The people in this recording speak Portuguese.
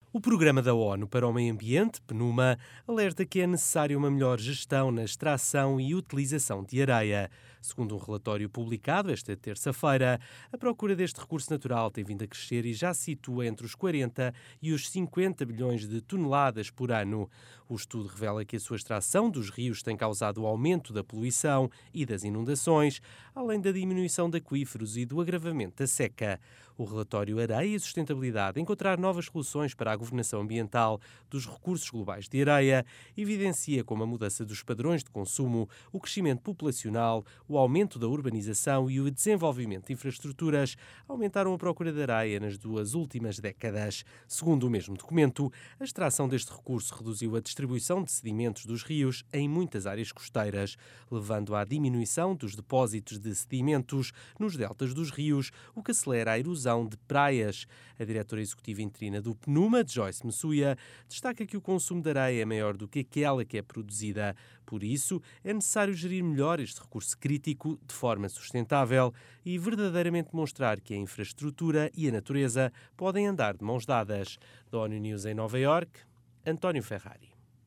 O Programa da ONU para o Meio Ambiente, PNUMA, alerta que é necessária uma melhor gestão na extração e utilização de areia. Segundo um relatório publicado esta terça-feira, a procura deste recurso natural tem vindo a crescer e já se situa entre os 40 e os 50 bilhões de toneladas por ano. O estudo revela que a sua extração dos rios tem causado o aumento da poluição e das inundações, além da diminuição de aquíferos e do agravamento da seca. O relatório Areia e Sustentabilidade encontrar novas soluções para a governação ambiental dos recursos globais de areia evidencia como a mudança dos padrões de consumo, o crescimento populacional, o aumento da urbanização e o desenvolvimento de infraestruturas aumentaram a procura de areia nas duas últimas décadas. Segundo o mesmo documento, a extração deste recurso reduziu a distribuição de sedimentos dos rios em muitas áreas costeiras, levando à diminuição dos depósitos de sedimentos nos deltas dos rios, o que acelera a erosão de praias. A diretora executiva interina do PNUMA, Joyce Msuya, destaca que o consumo de areia é maior do que aquela que é produzida. Por isso, é necessário gerir melhor este recurso crítico de forma sustentável e verdadeiramente mostrar que a infraestrutura e a natureza podem andar de mãos dadas. Da ONU News em Nova Iorque, António Ferrari.